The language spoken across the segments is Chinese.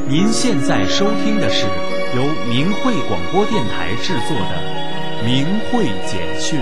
您现在收听的是由明慧广播电台制作的《明慧简讯》。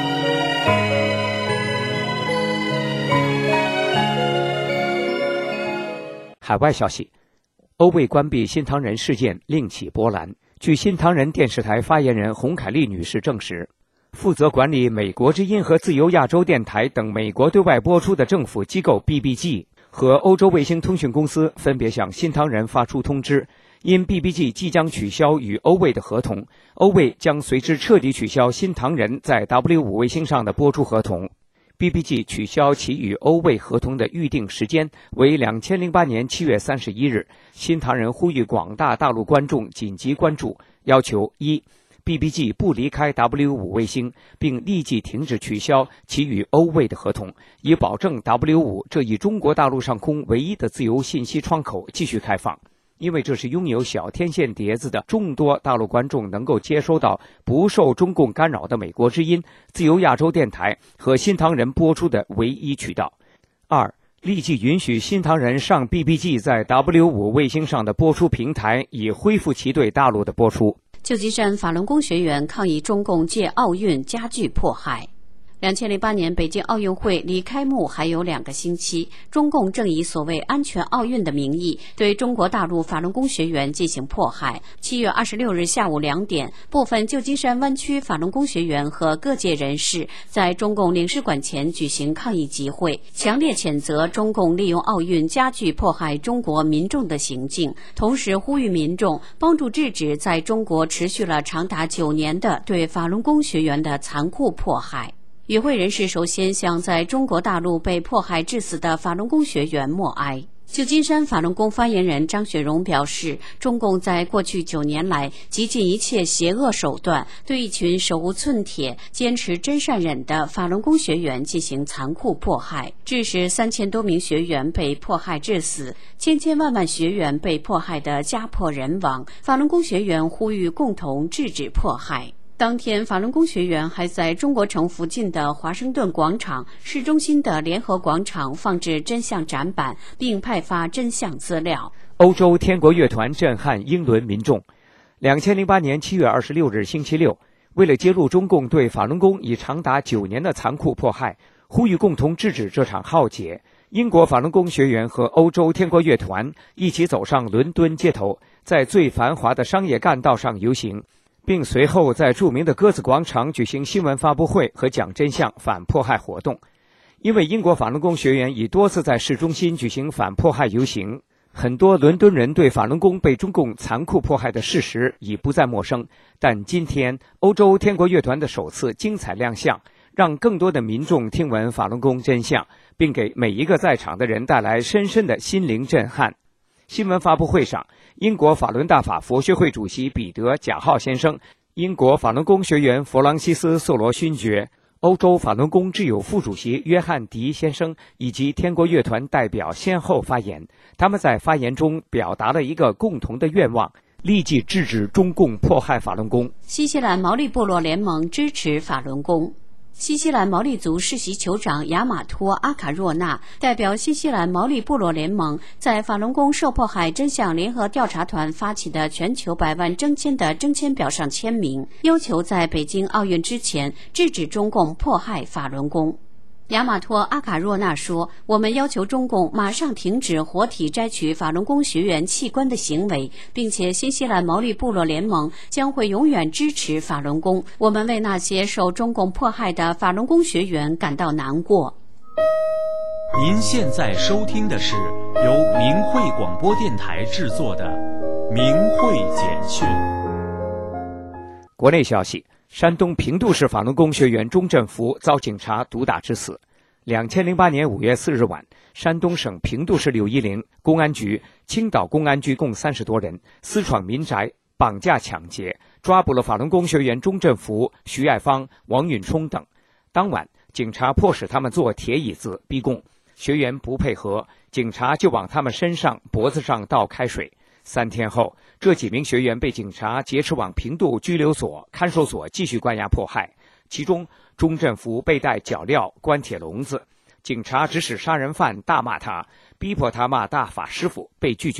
海外消息，欧卫关闭新唐人事件另起波澜。据新唐人电视台发言人洪凯丽女士证实，负责管理美国之音和自由亚洲电台等美国对外播出的政府机构 BBG 和欧洲卫星通讯公司分别向新唐人发出通知，因 BBG 即将取消与欧卫的合同，欧卫将随之彻底取消新唐人在 W5 卫星上的播出合同。BBG 取消其与欧卫合同的预定时间为2008年7月31日。新唐人呼吁广大大陆观众紧急关注，要求：1.BBG 不离开 W5 卫星，并立即停止取消其与欧卫的合同，以保证 W5 这一中国大陆上空唯一的自由信息窗口继续开放。因为这是拥有小天线碟子的众多大陆观众能够接收到不受中共干扰的美国之音、自由亚洲电台和新唐人播出的唯一渠道。2. 立即允许新唐人上 BBG 在 W5 卫星上的播出平台，以恢复其对大陆的播出。 旧金山法轮功学员抗议中共借奥运加剧迫害。2008年北京奥运会离开幕还有2个星期，中共正以所谓安全奥运的名义对中国大陆法轮功学员进行迫害。7月26日下午2点，部分旧金山湾区法轮功学员和各界人士在中共领事馆前举行抗议集会，强烈谴责中共利用奥运加剧迫害中国民众的行径，同时呼吁民众帮助制止在中国持续了长达9年的对法轮功学员的残酷迫害。与会人士首先向在中国大陆被迫害致死的法轮功学员默哀。旧金山法轮功发言人张雪荣表示，中共在过去9年来极尽一切邪恶手段，对一群手无寸铁、坚持真善忍的法轮功学员进行残酷迫害，致使3000多名学员被迫害致死，千千万万学员被迫害的家破人亡。法轮功学员呼吁共同制止迫害。当天，法轮功学员还在中国城附近的华盛顿广场、市中心的联合广场放置真相展板，并派发真相资料。 欧洲天国乐团震撼英伦民众。2008年7月26日星期六，为了揭露中共对法轮功已长达9年的残酷迫害，呼吁共同制止这场浩劫，英国法轮功学员和欧洲天国乐团一起走上伦敦街头，在最繁华的商业干道上游行，并随后在著名的鸽子广场举行新闻发布会和讲真相反迫害活动。因为英国法轮功学员已多次在市中心举行反迫害游行，很多伦敦人对法轮功被中共残酷迫害的事实已不再陌生。但今天，欧洲天国乐团的首次精彩亮相，让更多的民众听闻法轮功真相，并给每一个在场的人带来深深的心灵震撼。新闻发布会上，英国法轮大法佛学会主席彼得·贾浩先生、英国法轮功学员弗朗西斯·瑟罗勋爵、欧洲法轮功挚友副主席约翰·迪先生以及天国乐团代表先后发言。他们在发言中表达了一个共同的愿望：立即制止中共迫害法轮功。 新西兰毛利部落联盟支持法轮功。新西兰毛利族世袭酋长亚马托·阿卡若纳代表新西兰毛利部落联盟，在法轮功受迫害真相联合调查团发起的全球100万征签的征签表上签名，要求在北京奥运之前制止中共迫害法轮功。亚马托·阿卡若纳说，我们要求中共马上停止活体摘取法轮功学员器官的行为，并且新西兰毛利部落联盟将会永远支持法轮功。我们为那些受中共迫害的法轮功学员感到难过。 您现在收听的是由明慧广播电台制作的《明慧简讯》。 国内消息，山东平度市法轮功学员钟振福遭警察毒打致死。2008年5月4日晚，山东省平度市柳依陵公安局、青岛公安局共30多人私闯民宅，绑架抢劫，抓捕了法轮功学员钟振福、徐爱芳、王允冲等。当晚，警察迫使他们坐铁椅子逼供，学员不配合，警察就往他们身上、脖子上倒开水。3天后，这几名学员被警察劫持往平度拘留所、看守所继续关押迫害。其中，钟振福被戴脚镣、关铁笼子，警察指使杀人犯大骂他，逼迫他骂大法师傅，被拒绝。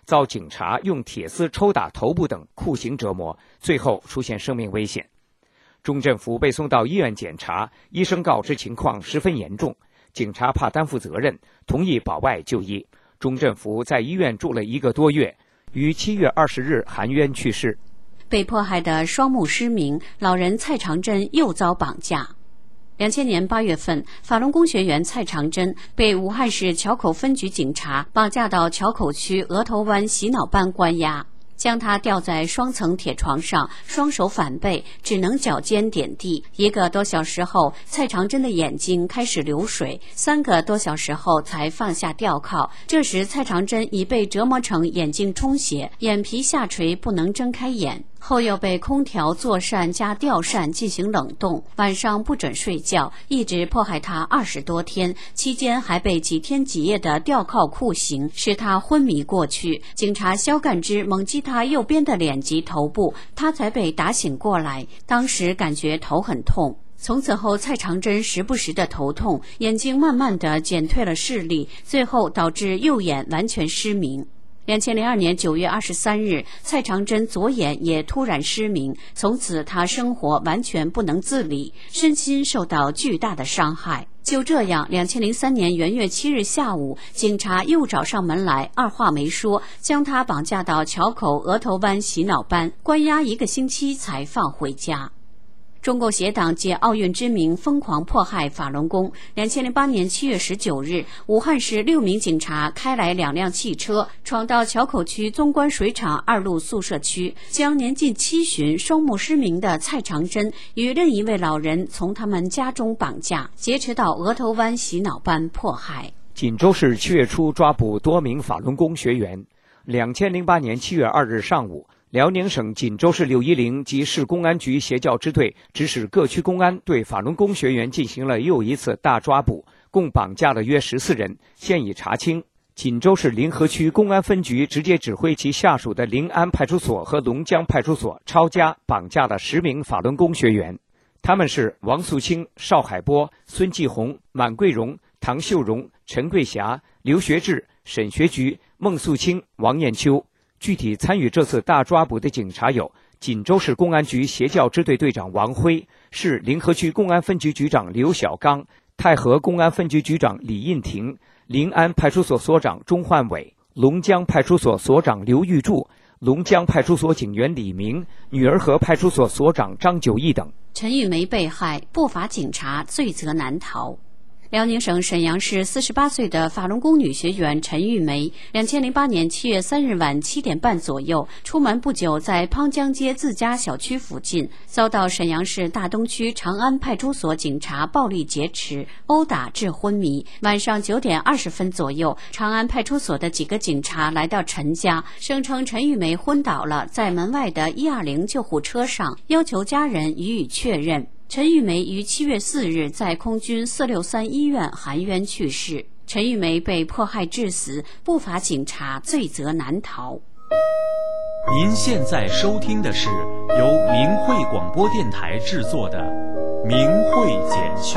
遭警察用铁丝抽打头部等酷刑折磨，最后出现生命危险。钟振福被送到医院检查，医生告知情况十分严重，警察怕担负责任，同意保外就医。钟振福在医院住了1个多月，于7月20日含冤去世。 被迫害的双目失明老人蔡长珍又遭绑架。2000年8月份，法轮功学员蔡长珍被武汉市桥口分局警察绑架到桥口区额头湾洗脑班关押，将他吊在双层铁床上，双手反背，只能脚尖点地。1个多小时后，蔡长珍的眼睛开始流水，3个多小时后才放下吊铐。这时蔡长珍已被折磨成眼睛充血，眼皮下垂，不能睁开眼。后又被空调、坐扇加吊扇进行冷冻，晚上不准睡觉，一直迫害他20多天，期间还被几天几夜的吊铐酷刑，使他昏迷过去。警察肖干之猛击他右边的脸及头部，他才被打醒过来，当时感觉头很痛。从此后，蔡长珍时不时的头痛，眼睛慢慢的减退了视力，最后导致右眼完全失明。2002年9月23日，蔡长珍左眼也突然失明，从此他生活完全不能自理，身心受到巨大的伤害。就这样，2003年元月7日下午，警察又找上门来，二话没说，将他绑架到桥口额头湾洗脑班，关押1个星期才放回家。中共协党借奥运之名疯狂迫害法轮功。2008年7月19日，武汉市6名警察开来2辆汽车，闯到桥口区综观水厂2路宿舍区，将年近7旬、双目失明的蔡长珍与另一位老人从他们家中绑架，劫持到额头湾洗脑班迫害。 锦州市7月初抓捕多名法轮功学员。2008年7月2日上午，辽宁省锦州市610及市公安局协教支队指使各区公安对法轮功学员进行了又一次大抓捕，共绑架了约14人，现已查清。锦州市临河区公安分局直接指挥其下属的临安派出所和龙江派出所抄家绑架了10名法轮功学员，他们是王素清、邵海波、孙继红、满桂荣、唐秀荣、陈桂霞、刘学志、沈学菊、孟素清、王艳秋。具体参与这次大抓捕的警察有锦州市公安局协教支队队长王辉，市临河区公安分局局长刘小刚，太和公安分局局长李印婷，临安派出所所长钟焕伟，龙江派出所所长刘玉柱，龙江派出所警员李明，女儿河派出所所长张九义等。 陈玉梅被害，不法警察罪责难逃。辽宁省沈阳市48岁的法轮功女学员陈玉梅，2008年7月3日晚7点半左右，出门不久，在邳江街自家小区附近，遭到沈阳市大东区长安派出所警察暴力劫持、殴打致昏迷。晚上9点20分左右，长安派出所的几个警察来到陈家，声称陈玉梅昏倒了，在门外的120救护车上，要求家人予以确认。陈玉梅于7月4日在空军463医院含冤去世。陈玉梅被迫害致死，不法警察罪责难逃。 您现在收听的是由明慧广播电台制作的《明慧简讯》。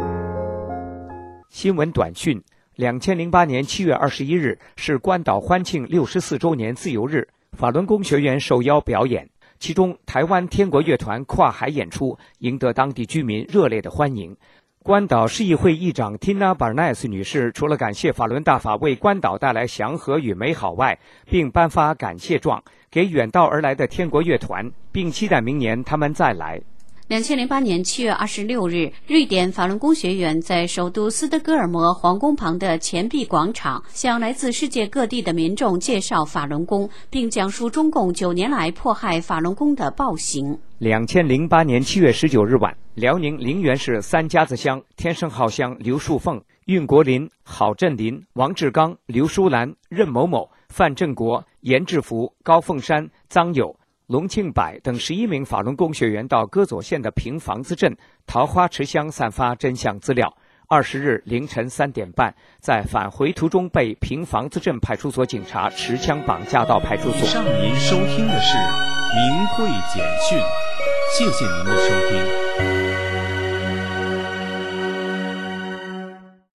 新闻短讯：2008年7月21日是关岛欢庆64周年自由日，法轮功学员受邀表演。其中，台湾天国乐团跨海演出，赢得当地居民热烈的欢迎。关岛市议会议长 Tina Barnes 女士除了感谢法轮大法为关岛带来祥和与美好外，并颁发感谢状给远道而来的天国乐团，并期待明年他们再来。 2008年7月26日，瑞典法轮功学员在首都斯德哥尔摩皇宫旁的钱币广场向来自世界各地的民众介绍法轮功，并讲述中共9年来迫害法轮功的暴行。 2008年7月19日晚，辽宁陵园市三家子乡天盛号乡刘树凤、运国林、郝振林、王志刚、刘淑兰、任某某、范振国、严志福、高凤山、臧友、龙庆柏等11名法轮功学员到戈佐县的平房子镇桃花池乡散发真相资料。20日凌晨3点半，在返回途中被平房子镇派出所警察持枪绑架到派出所。 以上您收听的是明慧简讯，谢谢您的收听。